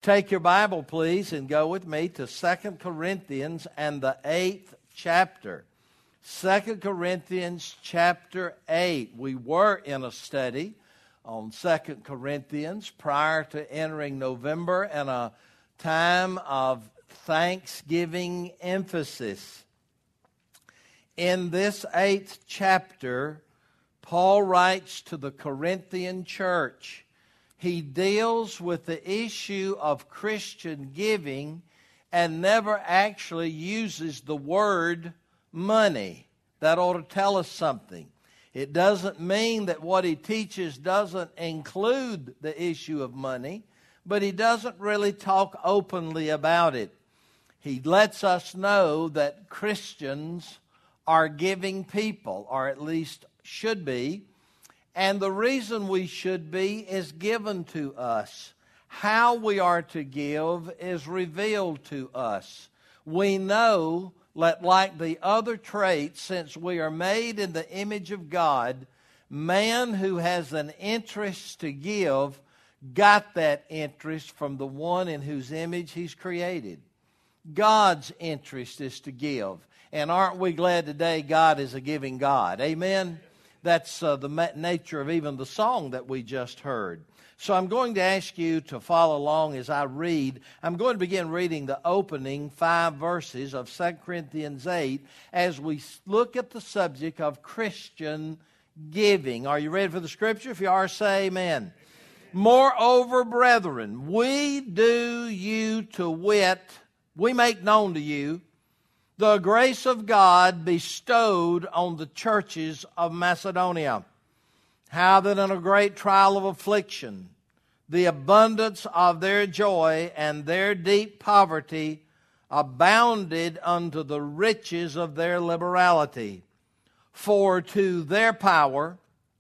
Take your Bible, please, and go with me to 2 Corinthians and the 8th chapter. 2 Corinthians chapter 8. We were in a study on 2 Corinthians prior to entering November and a time of Thanksgiving emphasis. In this 8th chapter, Paul writes to the Corinthian church. He deals with the issue of Christian giving and never actually uses the word money. That ought to tell us something. It doesn't mean that what he teaches doesn't include the issue of money, but he doesn't really talk openly about it. He lets us know that Christians are giving people, or at least should be. And the reason we should be is given to us. How we are to give is revealed to us. We know that, like the other traits, since we are made in the image of God, man who has an interest to give got that interest from the one in whose image he's created. God's interest is to give. And aren't we glad today God is a giving God? Amen? That's the nature of even the song that we just heard. So I'm going to ask you to follow along as I read. I'm going to begin reading the opening 5 verses of 2 Corinthians 8 as we look at the subject of Christian giving. Are you ready for the scripture? If you are, say amen. Moreover, brethren, we do you to wit, we make known to you, the grace of God bestowed on the churches of Macedonia, how that in a great trial of affliction, the abundance of their joy and their deep poverty abounded unto the riches of their liberality. For to their power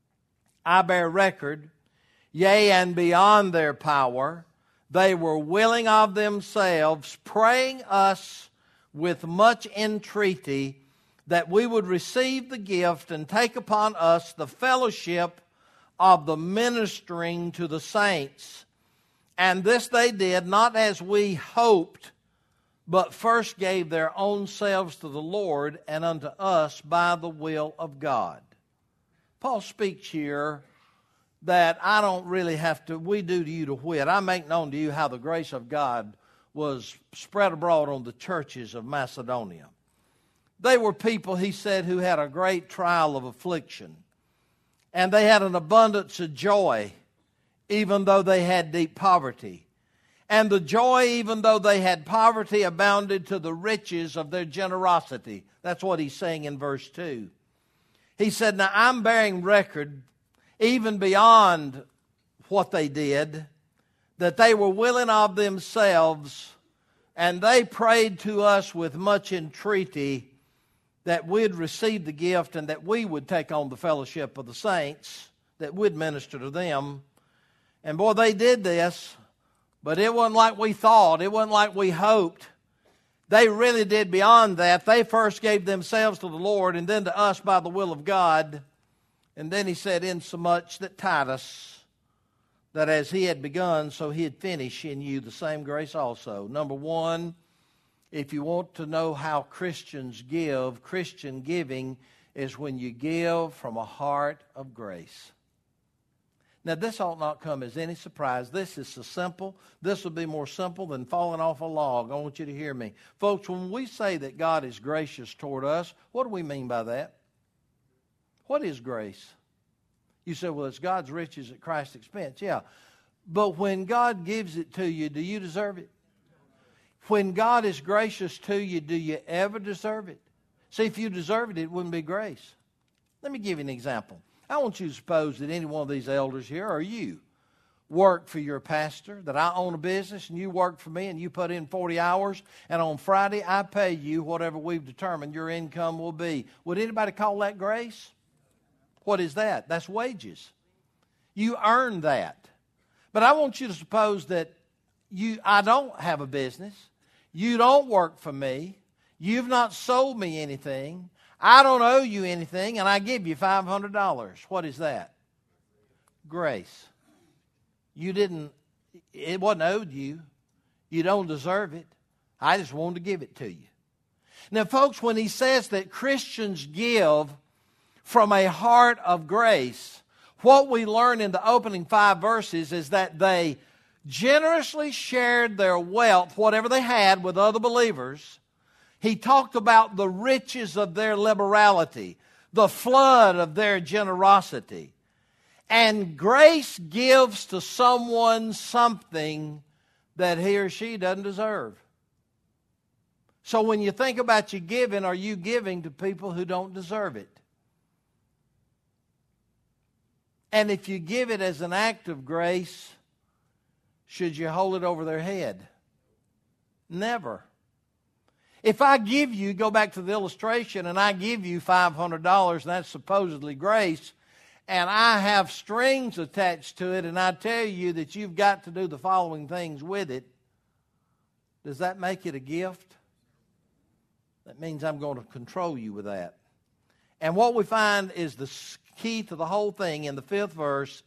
I bear record, yea, and beyond their power, they were willing of themselves, praying us with much entreaty that we would receive the gift and take upon us the fellowship of the ministering to the saints. And this they did, not as we hoped, but first gave their own selves to the Lord and unto us by the will of God. Paul speaks here that I don't really have to, we do to you to wit. I make known to you how the grace of God was spread abroad on the churches of Macedonia. They were people, he said, who had a great trial of affliction. And they had an abundance of joy, even though they had deep poverty. And the joy, even though they had poverty, abounded to the riches of their generosity. That's what he's saying in verse 2. He said, now I'm bearing record, even beyond what they did, that they were willing of themselves, and they prayed to us with much entreaty that we'd receive the gift and that we would take on the fellowship of the saints, that we'd minister to them. And boy, they did this, but it wasn't like we thought. It wasn't like we hoped. They really did beyond that. They first gave themselves to the Lord and then to us by the will of God. And then he said, insomuch that Titus, that as he had begun, so he'd finish in you the same grace also. Number one, if you want to know how Christians give, Christian giving is when you give from a heart of grace. Now, this ought not come as any surprise. This is so simple. This will be more simple than falling off a log. I want you to hear me. Folks, when we say that God is gracious toward us, what do we mean by that? What is grace? You say, well, it's God's riches at Christ's expense. Yeah. But when God gives it to you, do you deserve it? When God is gracious to you, do you ever deserve it? See, if you deserved it, it wouldn't be grace. Let me give you an example. I want you to suppose that any one of these elders here, or you, work for your pastor, that I own a business and you work for me and you put in 40 hours, and on Friday I pay you whatever we've determined your income will be. Would anybody call that grace? What is that? That's wages. You earn that. But I want you to suppose that I don't have a business. You don't work for me. You've not sold me anything. I don't owe you anything, and I give you $500. What is that? Grace. It wasn't owed you. You don't deserve it. I just wanted to give it to you. Now, folks, when he says that Christians give from a heart of grace, what we learn in the opening 5 verses is that they generously shared their wealth, whatever they had, with other believers. He talked about the riches of their liberality, the flood of their generosity. And grace gives to someone something that he or she doesn't deserve. So when you think about your giving, are you giving to people who don't deserve it? And if you give it as an act of grace, should you hold it over their head? Never. If I give you, go back to the illustration, and I give you $500, and that's supposedly grace, and I have strings attached to it, and I tell you that you've got to do the following things with it, does that make it a gift? That means I'm going to control you with that. And what we find is the key to the whole thing in the 5th verse.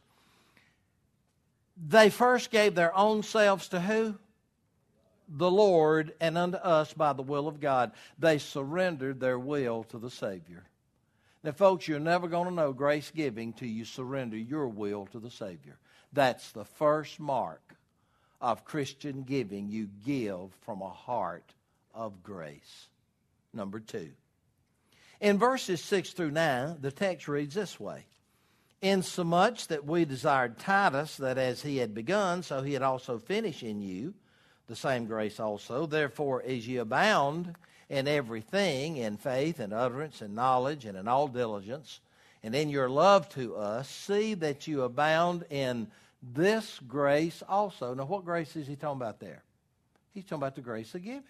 They first gave their own selves to who? The Lord, and unto us by the will of God. They surrendered their will to the Savior. Now, folks, you're never going to know grace giving till you surrender your will to the Savior. That's the first mark of Christian giving. You give from a heart of grace. Number 2. In verses 6 through 9, the text reads this way. Insomuch that we desired Titus, that as he had begun, so he had also finished in you, the same grace also. Therefore, as ye abound in everything, in faith and utterance and knowledge and in all diligence, and in your love to us, see that you abound in this grace also. Now, what grace is he talking about there? He's talking about the grace of giving.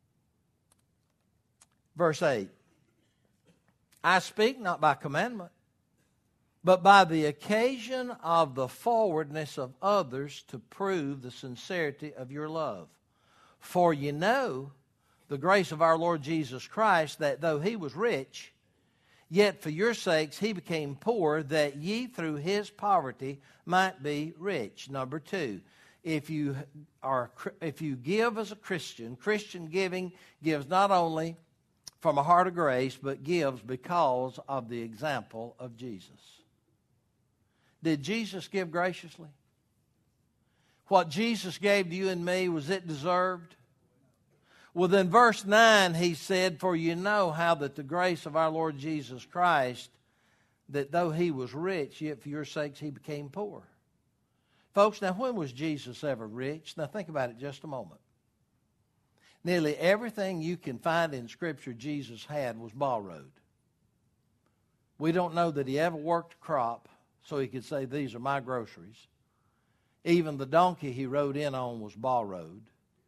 Verse 8. I speak not by commandment, but by the occasion of the forwardness of others to prove the sincerity of your love. For you know the grace of our Lord Jesus Christ, that though he was rich, yet for your sakes he became poor, that ye through his poverty might be rich. Number 2, if you give as a Christian, Christian giving gives not only from a heart of grace, but gives because of the example of Jesus. Did Jesus give graciously? What Jesus gave to you and me, was it deserved? Well, then verse 9, he said, for you know how that the grace of our Lord Jesus Christ, that though he was rich, yet for your sakes he became poor. Folks, now when was Jesus ever rich? Now think about it just a moment. Nearly everything you can find in Scripture Jesus had was borrowed. We don't know that he ever worked a crop so he could say, these are my groceries. Even the donkey he rode in on was borrowed.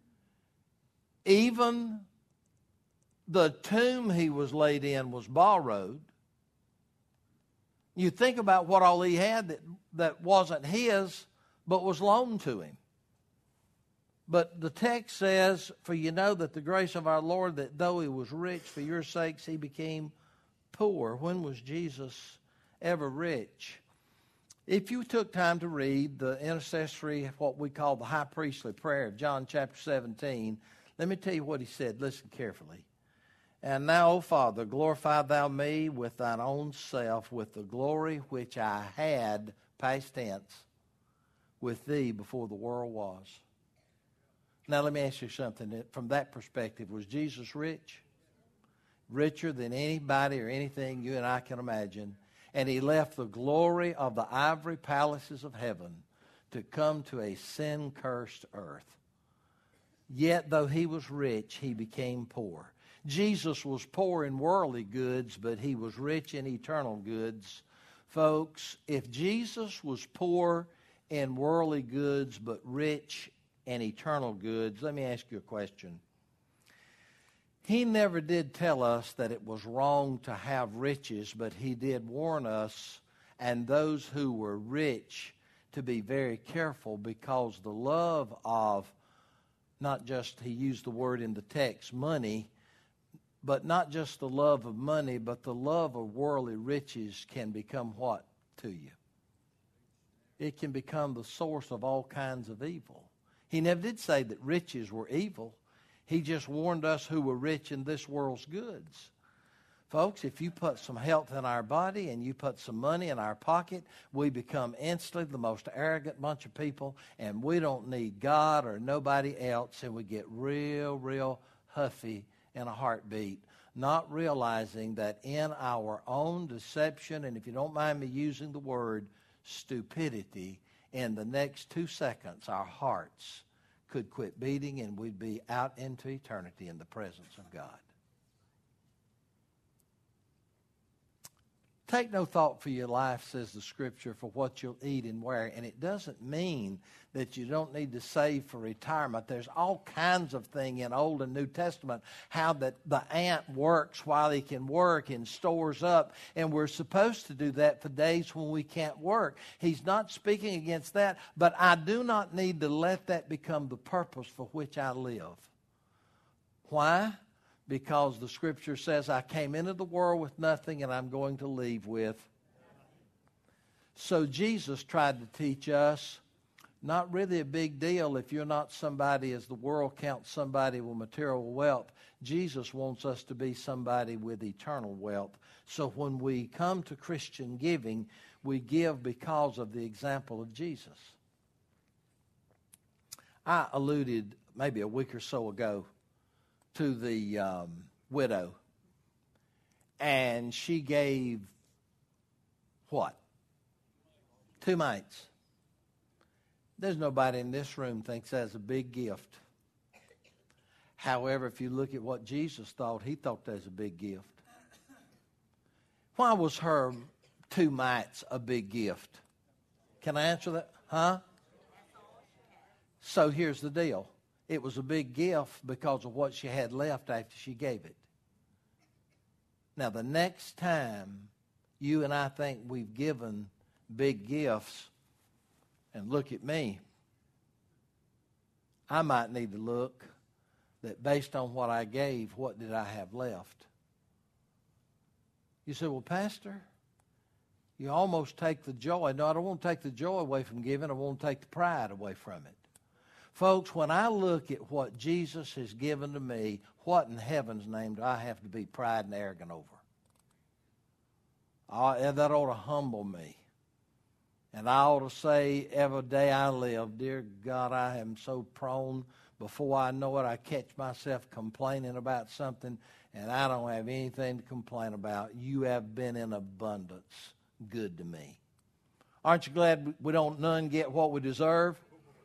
Even the tomb he was laid in was borrowed. You think about what all he had that wasn't his, but was loaned to him. But the text says, for you know that the grace of our Lord, that though he was rich, for your sakes he became poor. When was Jesus ever rich? If you took time to read the intercessory, what we call the high priestly prayer of John chapter 17, let me tell you what he said. Listen carefully. And now, O Father, glorify thou me with thine own self, with the glory which I had, past tense, with thee before the world was. Now, let me ask you something. From that perspective, was Jesus rich? Richer than anybody or anything you and I can imagine. And he left the glory of the ivory palaces of heaven to come to a sin-cursed earth. Yet, though he was rich, he became poor. Jesus was poor in worldly goods, but he was rich in eternal goods. Folks, if Jesus was poor in worldly goods, but rich and eternal goods, let me ask you a question. He never did tell us that it was wrong to have riches, but he did warn us and those who were rich to be very careful, because the love of, not just, he used the word in the text, money, but not just the love of money, but the love of worldly riches can become what to you? It can become the source of all kinds of evil. He never did say that riches were evil. He just warned us who were rich in this world's goods. Folks, if you put some health in our body and you put some money in our pocket, we become instantly the most arrogant bunch of people, and we don't need God or nobody else, and we get real huffy in a heartbeat, not realizing that in our own deception, and if you don't mind me using the word stupidity, in the next 2 seconds, our hearts could quit beating and we'd be out into eternity in the presence of God. Take no thought for your life, says the Scripture, for what you'll eat and wear. And it doesn't mean that you don't need to save for retirement. There's all kinds of things in Old and New Testament, how that the ant works while he can work and stores up. And we're supposed to do that for days when we can't work. He's not speaking against that, but I do not need to let that become the purpose for which I live. Why? Because the Scripture says, I came into the world with nothing and I'm going to leave with. So Jesus tried to teach us, not really a big deal if you're not somebody as the world counts somebody with material wealth. Jesus wants us to be somebody with eternal wealth. So when we come to Christian giving, we give because of the example of Jesus. I alluded maybe a week or so ago to the widow, and she gave what? 2 mites. There's nobody in this room thinks that's a big gift. However, if you look at what Jesus thought, he thought that was a big gift. Why was her 2 mites a big gift? Can I answer that? Huh? So here's the deal. It was a big gift because of what she had left after she gave it. Now, the next time you and I think we've given big gifts, and look at me, I might need to look that based on what I gave, what did I have left? You say, well, Pastor, you almost take the joy. No, I don't want to take the joy away from giving. I want to take the pride away from it. Folks, when I look at what Jesus has given to me, what in heaven's name do I have to be pride and arrogant over? That ought to humble me. And I ought to say every day I live, dear God, I am so prone, before I know it, I catch myself complaining about something, and I don't have anything to complain about. You have been in abundance good to me. Aren't you glad we don't none get what we deserve?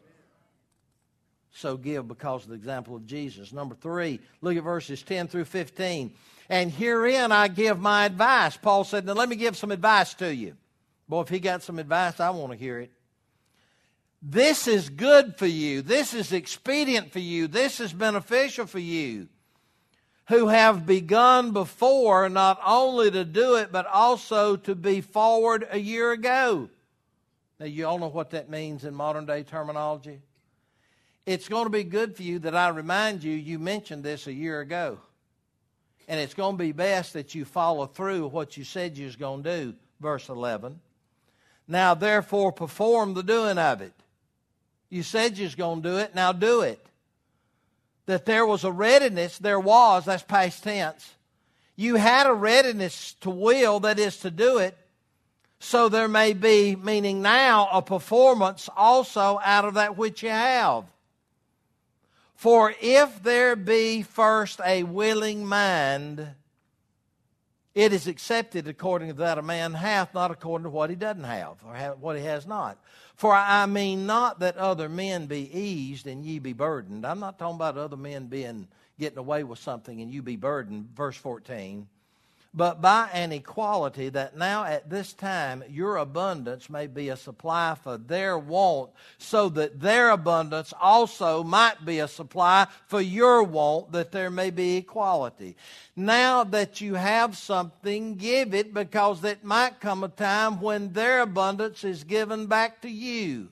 So give because of the example of Jesus. Number 3, look at verses 10 through 15. And herein I give my advice. Paul said, now let me give some advice to you. Boy, if he got some advice, I want to hear it. This is good for you. This is expedient for you. This is beneficial for you, who have begun before not only to do it, but also to be forward a year ago. Now, you all know what that means in modern day terminology. It's going to be good for you that I remind you, you mentioned this a year ago. And it's going to be best that you follow through what you said you was going to do. Verse 11. Now, therefore, perform the doing of it. You said you was going to do it, now do it. That there was a readiness, there was, that's past tense. You had a readiness to will, that is to do it. So there may be, meaning now, a performance also out of that which you have. For if there be first a willing mind, it is accepted according to that a man hath, not according to what he doesn't have, or what he has not. For I mean not that other men be eased and ye be burdened. I'm not talking about other men getting away with something and you be burdened. Verse 14. But by an equality, that now at this time your abundance may be a supply for their want, so that their abundance also might be a supply for your want, that there may be equality. Now that you have something, give it, because there might come a time when their abundance is given back to you.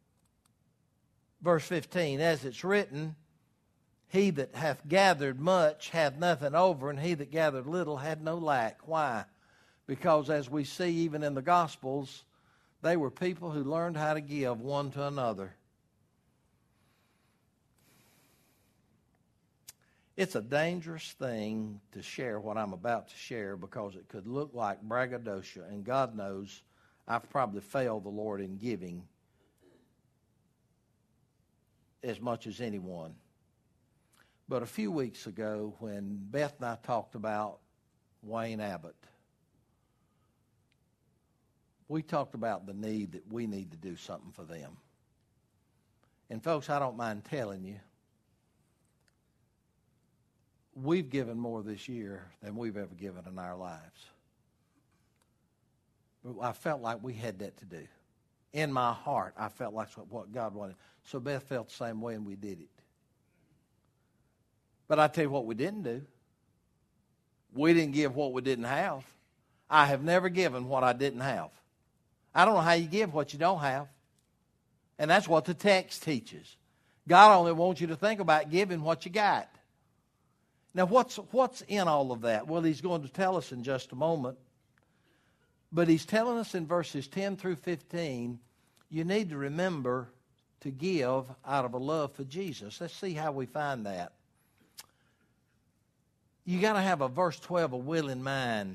Verse 15, as it's written, he that hath gathered much hath nothing over, and he that gathered little had no lack. Why? Because as we see even in the Gospels, they were people who learned how to give one to another. It's a dangerous thing to share what I'm about to share because it could look like braggadocio, and God knows I've probably failed the Lord in giving as much as anyone. But a few weeks ago when Beth and I talked about Wayne Abbott, we talked about the need that we need to do something for them. And folks, I don't mind telling you, we've given more this year than we've ever given in our lives. But I felt like we had that to do. In my heart, I felt like what God wanted. So Beth felt the same way, and we did it. But I tell you what we didn't do. We didn't give what we didn't have. I have never given what I didn't have. I don't know how you give what you don't have. And that's what the text teaches. God only wants you to think about giving what you got. Now, what's in all of that? Well, he's going to tell us in just a moment. But he's telling us in verses 10 through 15, you need to remember to give out of a love for Jesus. Let's see how we find that. You got to have a verse 12, a willing mind.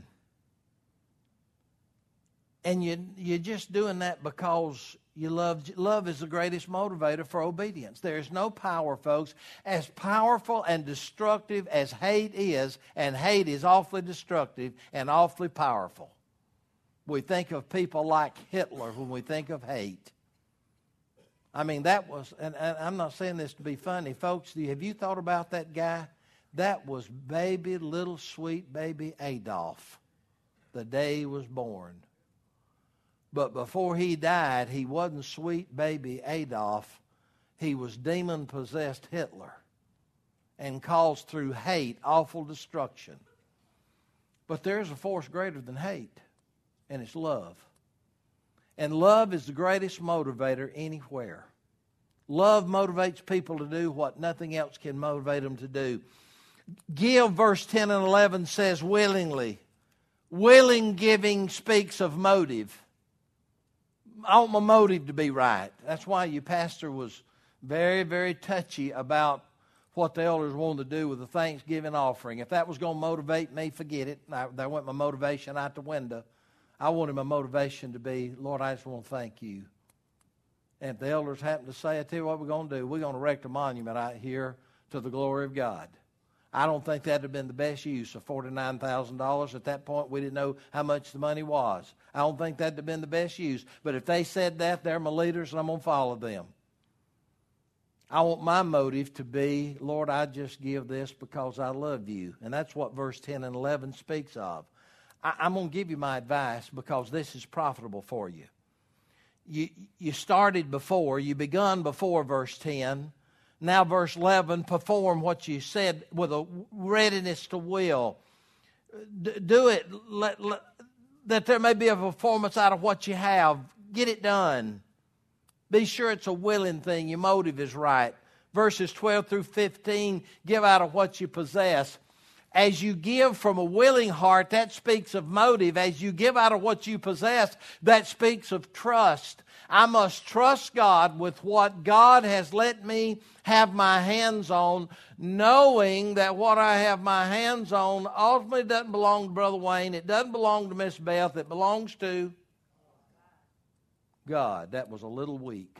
And you're just doing that because you love is the greatest motivator for obedience. There's no power, folks, as powerful and destructive as hate is, and hate is awfully destructive and awfully powerful. We think of people like Hitler when we think of hate. I mean, that was, and I'm not saying this to be funny, folks, have you thought about that guy? That was little sweet baby Adolf, the day he was born. But before he died, he wasn't sweet baby Adolf. He was demon-possessed Hitler and caused through hate awful destruction. But there's a force greater than hate, and it's love. And love is the greatest motivator anywhere. Love motivates people to do what nothing else can motivate them to do. Give, verse 10 and 11 says willingly. Willing giving speaks of motive. I want my motive to be right. That's why your pastor was very, very touchy about what the elders wanted to do with the Thanksgiving offering. If that was going to motivate me, forget it. That went my motivation out the window. I wanted my motivation to be, Lord, I just want to thank you. And if the elders happen to say, I tell you what we're going to do, we're going to erect a monument out here to the glory of God. I don't think that would have been the best use of $49,000. At that point, we didn't know how much the money was. I don't think that would have been the best use. But if they said that, they're my leaders, and I'm going to follow them. I want my motive to be, Lord, I just give this because I love you. And that's what verse 10 and 11 speaks of. I'm going to give you my advice because this is profitable for you. You started before, you begun before verse 10. Now verse 11, perform what you said with a readiness to will. Do it, that there may be a performance out of what you have. Get it done. Be sure it's a willing thing. Your motive is right. Verses 12 through 15, give out of what you possess. As you give from a willing heart, that speaks of motive. As you give out of what you possess, that speaks of trust. I must trust God with what God has let me have my hands on, knowing that what I have my hands on ultimately doesn't belong to Brother Wayne. It doesn't belong to Miss Beth. It belongs to God. That was a little weak.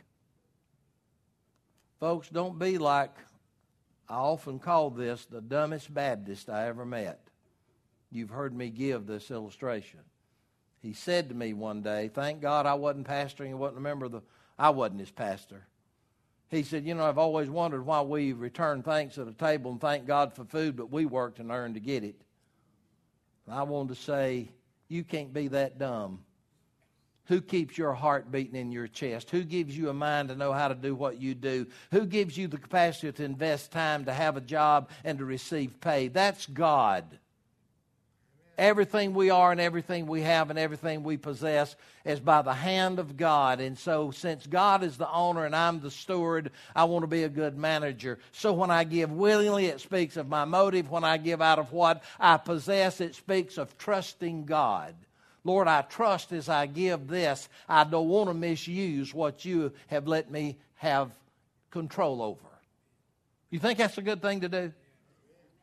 Folks, don't be like, I often call this the dumbest Baptist I ever met. You've heard me give this illustration. He said to me one day, thank God I wasn't pastoring, I wasn't his pastor. He said, you know, I've always wondered why we return thanks at a table and thank God for food, but we worked and earned to get it. And I wanted to say, you can't be that dumb. Who keeps your heart beating in your chest? Who gives you a mind to know how to do what you do? Who gives you the capacity to invest time, to have a job, and to receive pay? That's God. Everything we are and everything we have and everything we possess is by the hand of God. And so since God is the owner and I'm the steward, I want to be a good manager. So when I give willingly, it speaks of my motive. When I give out of what I possess, it speaks of trusting God. Lord, I trust as I give this. I don't want to misuse what you have let me have control over. You think that's a good thing to do?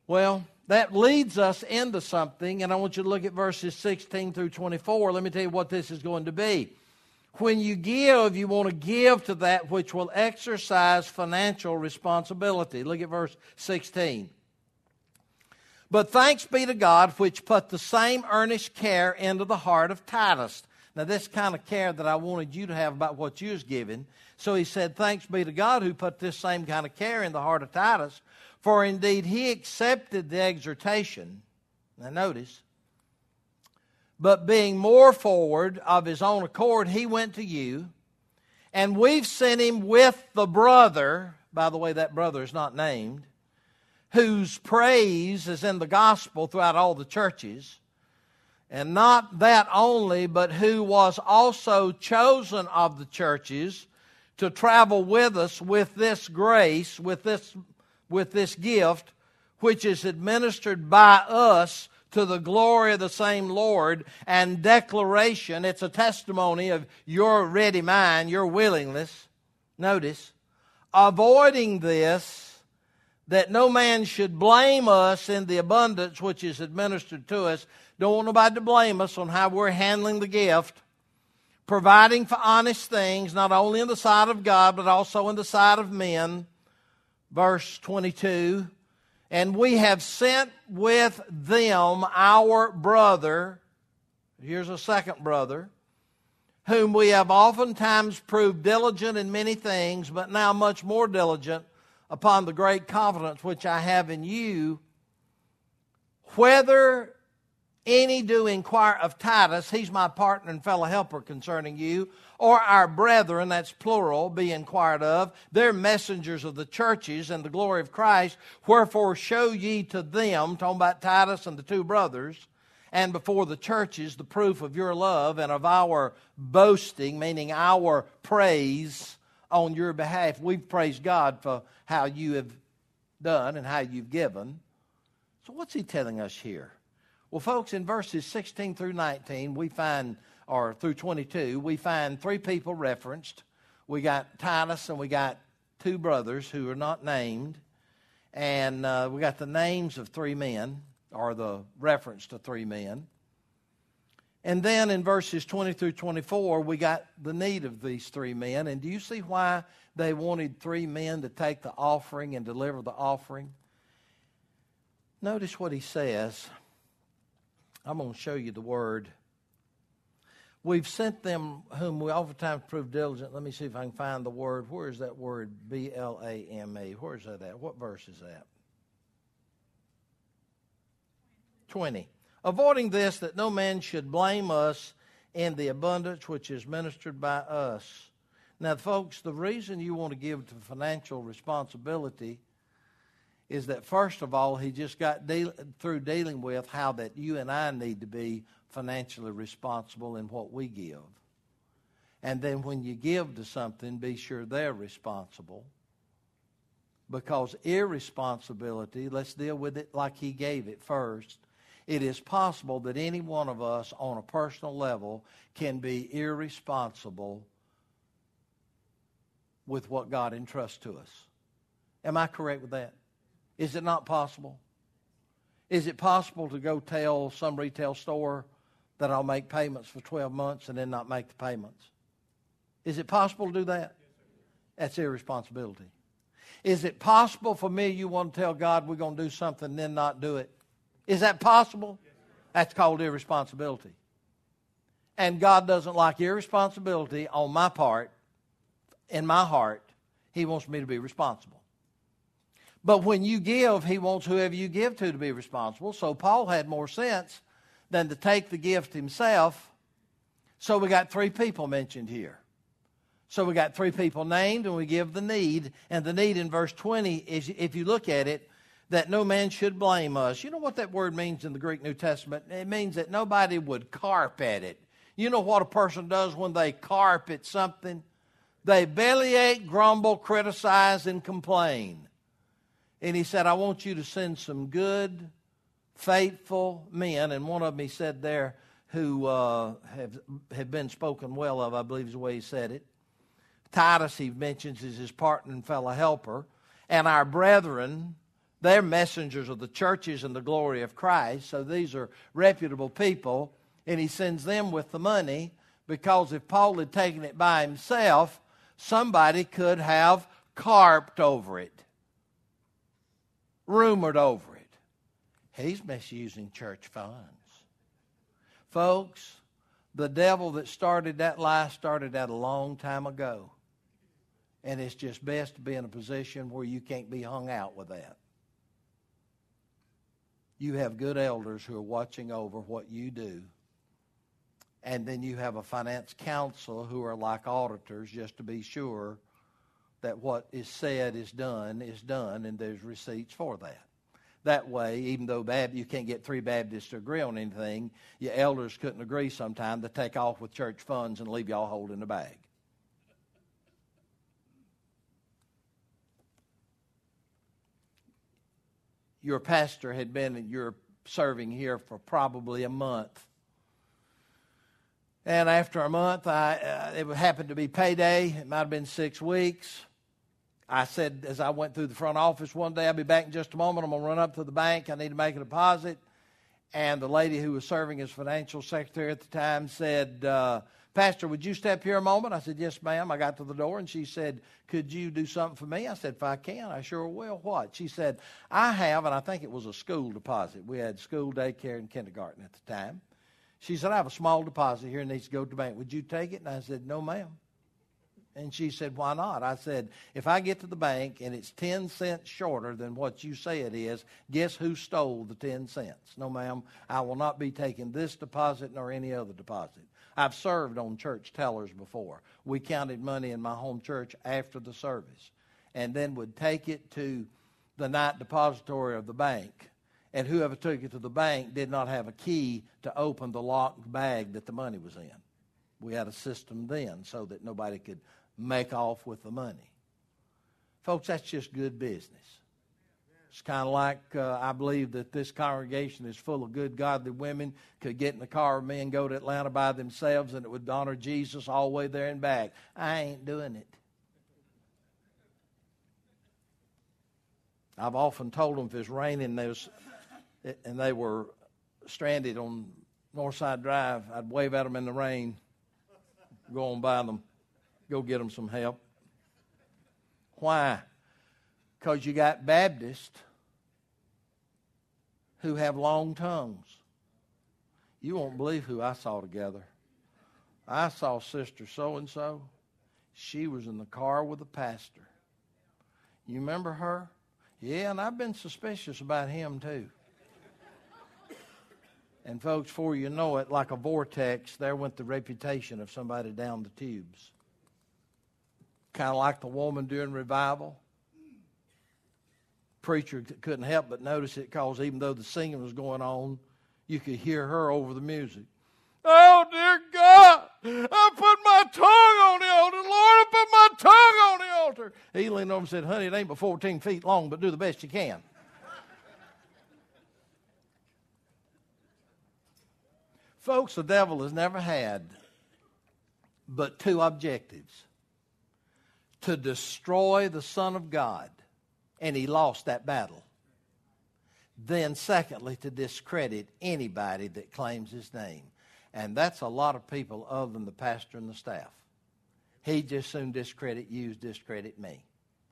Well, that leads us into something, and I want you to look at verses 16 through 24. Let me tell you what this is going to be. When you give, you want to give to that which will exercise financial responsibility. Look at verse 16. But thanks be to God, which put the same earnest care into the heart of Titus. Now, this kind of care that I wanted you to have about what you was giving. So he said, thanks be to God who put this same kind of care in the heart of Titus. For indeed he accepted the exhortation. Now notice. But being more forward of his own accord, he went to you. And we've sent him with the brother. By the way, that brother is not named. Whose praise is in the gospel throughout all the churches. And not that only, but who was also chosen of the churches to travel with us with this grace, with this gift, which is administered by us to the glory of the same Lord, and declaration. It's a testimony of your ready mind, your willingness. Notice, avoiding this, that no man should blame us in the abundance which is administered to us. Don't want nobody to blame us on how we're handling the gift. Providing for honest things, not only in the sight of God, but also in the sight of men. Verse 22, and we have sent with them our brother, here's a second brother, whom we have oftentimes proved diligent in many things, but now much more diligent upon the great confidence which I have in you. Whether any do inquire of Titus, he's my partner and fellow helper concerning you, or our brethren, that's plural, be inquired of. They're messengers of the churches and the glory of Christ. Wherefore show ye to them, talking about Titus and the two brothers, and before the churches the proof of your love and of our boasting, meaning our praise on your behalf. We've praised God for how you have done and how you've given. So what's he telling us here? Well, folks, in verses 16 through 19, we find, or through 22, we find three people referenced. We got Titus and we got two brothers who are not named. And we got the names of three men, or the reference to three men. And then in verses 20 through 24, we got the need of these three men. And do you see why they wanted three men to take the offering and deliver the offering? Notice what he says. I'm going to show you the word. We've sent them whom we oftentimes prove diligent. Let me see if I can find the word. Where is that word? B-L-A-M-E. Where is that at? What verse is that? 20. Avoiding this, that no man should blame us in the abundance which is ministered by us. Now, folks, the reason you want to give to financial responsibility is that, first of all, he just got through dealing with how that you and I need to be financially responsible in what we give. And then when you give to something, be sure they're responsible. Because irresponsibility, let's deal with it like he gave it first. It is possible that any one of us on a personal level can be irresponsible with what God entrusts to us. Am I correct with that? Is it not possible? Is it possible to go tell some retail store that I'll make payments for 12 months and then not make the payments? Is it possible to do that? That's irresponsibility. Is it possible for me, you want to tell God we're going to do something and then not do it? Is that possible? That's called irresponsibility. And God doesn't like irresponsibility on my part, in my heart. He wants me to be responsible. But when you give, he wants whoever you give to be responsible. So Paul had more sense than to take the gift himself. So we got three people mentioned here. So we got three people named, and we give the need. And the need in verse 20 is, if you look at it, that no man should blame us. You know what that word means in the Greek New Testament? It means that nobody would carp at it. You know what a person does when they carp at something? They bellyache, grumble, criticize, and complain. And he said, I want you to send some good, faithful men. And one of them he said there who have been spoken well of, I believe is the way he said it. Titus, he mentions, is his partner and fellow helper. And our brethren, They're messengers of the churches and the glory of Christ, so these are reputable people, and he sends them with the money because if Paul had taken it by himself, somebody could have carped over it, rumored over it. He's misusing church funds. Folks, the devil that started that lie started that a long time ago. And it's just best to be in a position where you can't be hung out with that. You have good elders who are watching over what you do. And then you have a finance council who are like auditors just to be sure that what is said is done, and there's receipts for that. That way, even though you can't get 3 Baptists to agree on anything, your elders couldn't agree sometime to take off with church funds and leave y'all holding the bag. Your pastor had been you're serving here for probably a month. And after a month, it happened to be payday. It might have been 6 weeks. I said, as I went through the front office one day, I'll be back in just a moment. I'm going to run up to the bank. I need to make a deposit. And the lady who was serving as financial secretary at the time said, Pastor, would you step here a moment? I said, yes, ma'am. I got to the door, and she said, could you do something for me? I said, if I can, I sure will. What? She said, I have, and I think it was a school deposit. We had school, daycare, and kindergarten at the time. She said, I have a small deposit here and needs to go to the bank. Would you take it? And I said, no, ma'am. And she said, why not? I said, if I get to the bank and it's 10 cents shorter than what you say it is, guess who stole the 10 cents? No, ma'am, I will not be taking this deposit nor any other deposit. I've served on church tellers before. We counted money in my home church after the service and then would take it to the night depository of the bank. And whoever took it to the bank did not have a key to open the locked bag that the money was in. We had a system then so that nobody could make off with the money. Folks, that's just good business. It's kind of like I believe that this congregation is full of good, godly women, could get in the car with me and go to Atlanta by themselves, and it would honor Jesus all the way there and back. I ain't doing it. I've often told them if it's raining and they were stranded on Northside Drive, I'd wave at them in the rain, go on by them, go get them some help. Why? Because you got Baptists who have long tongues. You won't believe who I saw together. I saw Sister so-and-so. She was in the car with the pastor. You remember her? Yeah, and I've been suspicious about him too. And folks, before you know it, like a vortex, there went the reputation of somebody down the tubes. Kind of like the woman during revival. Preacher couldn't help but notice it because even though the singing was going on, you could hear her over the music. Oh, dear God, I put my tongue on the altar. Lord, I put my tongue on the altar. He leaned over and said, honey, it ain't but 14 feet long, but do the best you can. Folks, the devil has never had but 2 objectives. To destroy the Son of God, and he lost that battle. Then, secondly, to discredit anybody that claims his name. And that's a lot of people other than the pastor and the staff. He'd just soon discredit you as discredit me.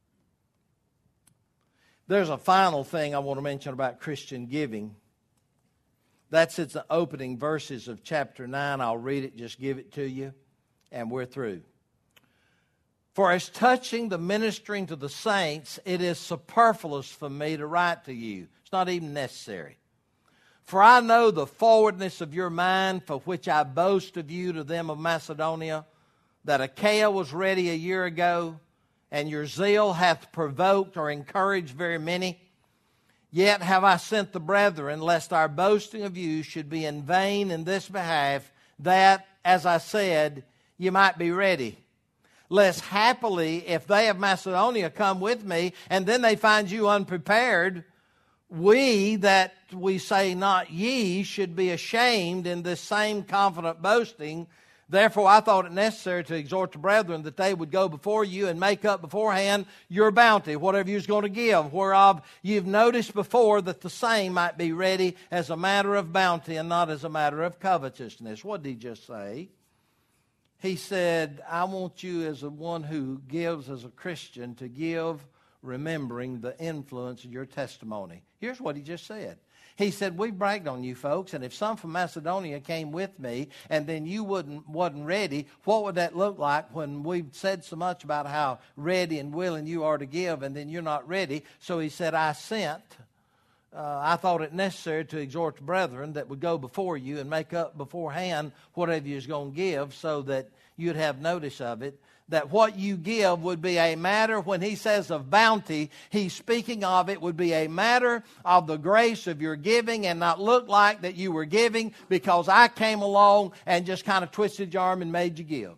There's a final thing I want to mention about Christian giving. That's its opening verses of chapter 9. I'll read it, just give it to you, and we're through. For as touching the ministering to the saints, it is superfluous for me to write to you. It's not even necessary. For I know the forwardness of your mind, for which I boast of you to them of Macedonia, that Achaia was ready a year ago, and your zeal hath provoked or encouraged very many. Yet have I sent the brethren, lest our boasting of you should be in vain in this behalf, that, as I said, you might be ready. Lest happily, if they of Macedonia come with me, and then they find you unprepared, we that we say not ye should be ashamed in this same confident boasting, Therefore, I thought it necessary to exhort the brethren that they would go before you and make up beforehand your bounty, whatever you was going to give, whereof you've noticed before, that the same might be ready as a matter of bounty and not as a matter of covetousness. What did he just say? He said, I want you as the one who gives as a Christian to give remembering the influence of your testimony. Here's what he just said. He said, we bragged on you folks, and if some from Macedonia came with me and then you wasn't ready, what would that look like when we've said so much about how ready and willing you are to give and then you're not ready? So he said, I thought it necessary to exhort the brethren that would go before you and make up beforehand whatever you was going to give so that you'd have notice of it, that what you give would be a matter, when he says of bounty, he's speaking of it would be a matter of the grace of your giving and not look like that you were giving because I came along and just kind of twisted your arm and made you give.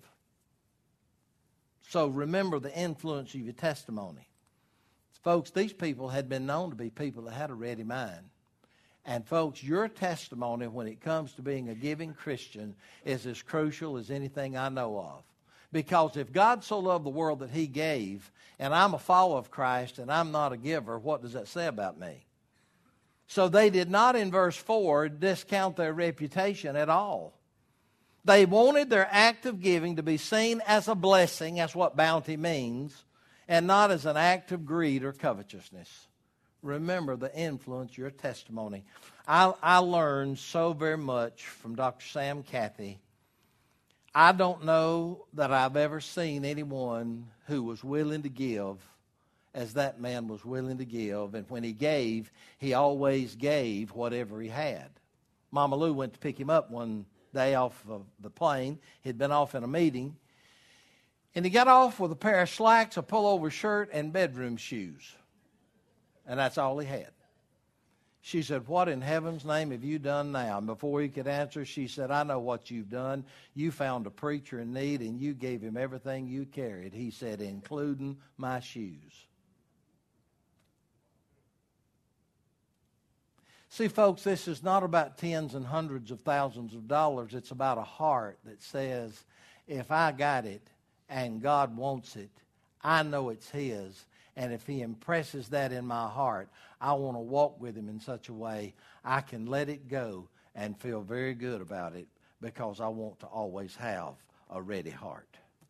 So remember the influence of your testimony. Folks, these people had been known to be people that had a ready mind. And folks, your testimony when it comes to being a giving Christian is as crucial as anything I know of. Because if God so loved the world that he gave, and I'm a follower of Christ and I'm not a giver, what does that say about me? So they did not in verse 4 discount their reputation at all. They wanted their act of giving to be seen as a blessing, that's what bounty means, and not as an act of greed or covetousness. Remember the influence of your testimony. I learned so very much from Dr. Sam Cathy. I don't know that I've ever seen anyone who was willing to give as that man was willing to give. And when he gave, he always gave whatever he had. Mama Lou went to pick him up one day off of the plane. He'd been off in a meeting. And he got off with a pair of slacks, a pullover shirt, and bedroom shoes. And that's all he had. She said, what in heaven's name have you done now? And before he could answer, she said, I know what you've done. You found a preacher in need, and you gave him everything you carried. He said, including my shoes. See, folks, this is not about tens and hundreds of thousands of dollars. It's about a heart that says, if I got it and God wants it, I know it's his. And if he impresses that in my heart, I want to walk with him in such a way I can let it go and feel very good about it because I want to always have a ready heart.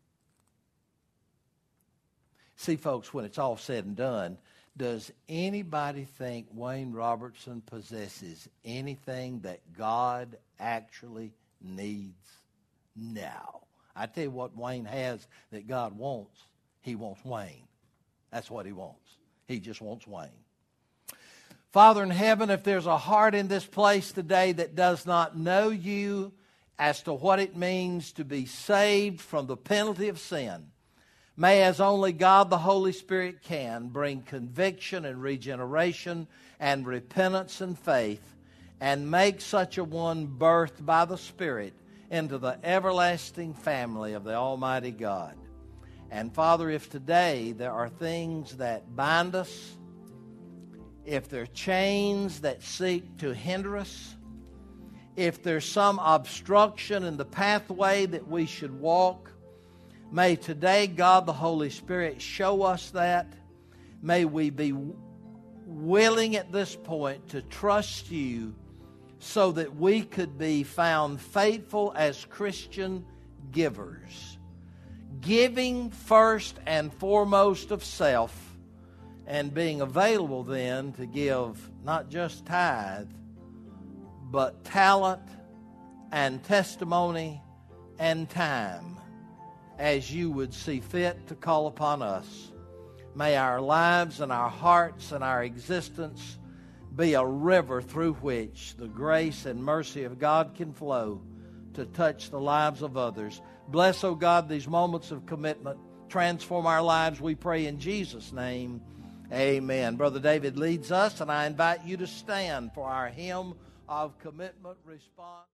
See, folks, when it's all said and done, does anybody think Wayne Robertson possesses anything that God actually needs? No. I tell you what Wayne has that God wants. He wants Wayne. That's what he wants. He just wants Wayne. Father in heaven, if there's a heart in this place today that does not know you as to what it means to be saved from the penalty of sin, may, as only God the Holy Spirit can, bring conviction and regeneration and repentance and faith, and make such a one birthed by the Spirit into the everlasting family of the Almighty God. And Father, if today there are things that bind us, if there are chains that seek to hinder us, if there's some obstruction in the pathway that we should walk, may today God the Holy Spirit show us that. May we be willing at this point to trust you so that we could be found faithful as Christian givers. Giving first and foremost of self, and being available then to give not just tithe, but talent and testimony and time as you would see fit to call upon us. May our lives and our hearts and our existence be a river through which the grace and mercy of God can flow to touch the lives of others. Bless, O God, these moments of commitment. Transform our lives, we pray in Jesus' name. Amen. Brother David leads us, and I invite you to stand for our hymn of commitment response.